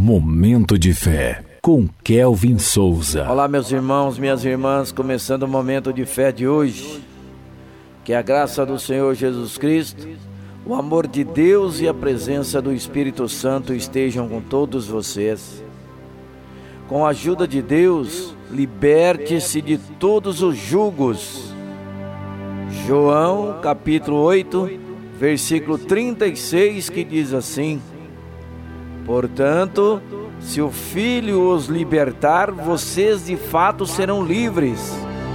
Momento de Fé, com Kelvin Souza. Olá, meus irmãos, minhas irmãs, começando o Momento de Fé de hoje. Que a graça do Senhor Jesus Cristo, o amor de Deus e a presença do Espírito Santo estejam com todos vocês. Com a ajuda de Deus, liberte-se de todos os jugos. João, capítulo 8, versículo 36, que diz assim: portanto, se o Filho os libertar, vocês de fato serão livres.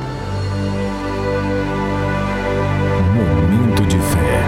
Momento de Fé.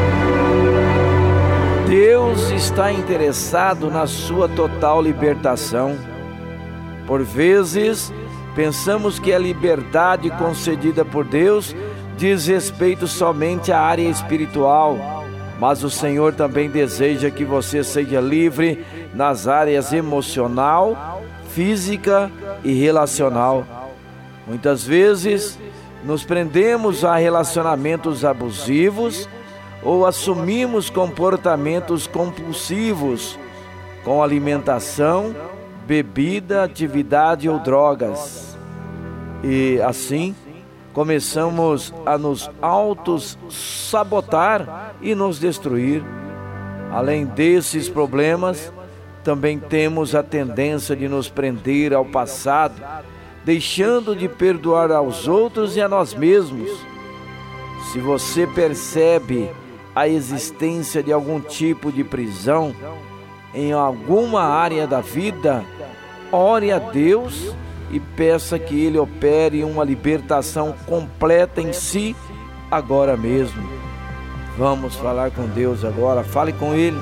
Deus está interessado na sua total libertação. Por vezes, pensamos que a liberdade concedida por Deus diz respeito somente à área espiritual. Mas o Senhor também deseja que você seja livre nas áreas emocional, física e relacional. Muitas vezes nos prendemos a relacionamentos abusivos ou assumimos comportamentos compulsivos com alimentação, bebida, atividade ou drogas. E assim, começamos a nos auto-sabotar e nos destruir. Além desses problemas, também temos a tendência de nos prender ao passado, deixando de perdoar aos outros e a nós mesmos. Se você percebe a existência de algum tipo de prisão em alguma área da vida, ore a Deus e peça que Ele opere uma libertação completa em si, agora mesmo. Vamos falar com Deus agora, fale com Ele.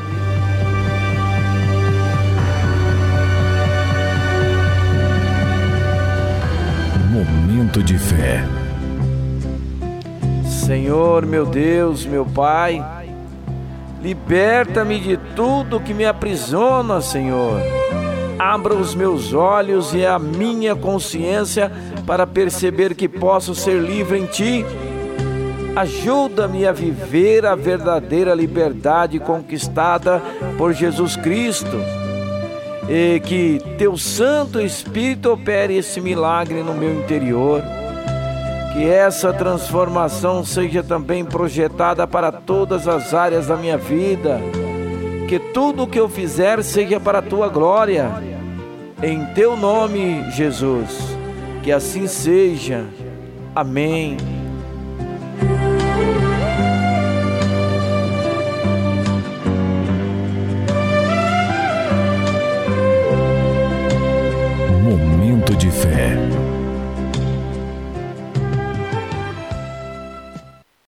Momento de Fé. Senhor, meu Deus, meu Pai, liberta-me de tudo que me aprisiona, Senhor. Abra os meus olhos e a minha consciência para perceber que posso ser livre em Ti. Ajuda-me a viver a verdadeira liberdade conquistada por Jesus Cristo. E que Teu Santo Espírito opere esse milagre no meu interior. Que essa transformação seja também projetada para todas as áreas da minha vida. Que tudo o que eu fizer seja para a Tua glória. Em Teu nome, Jesus, que assim seja. Amém.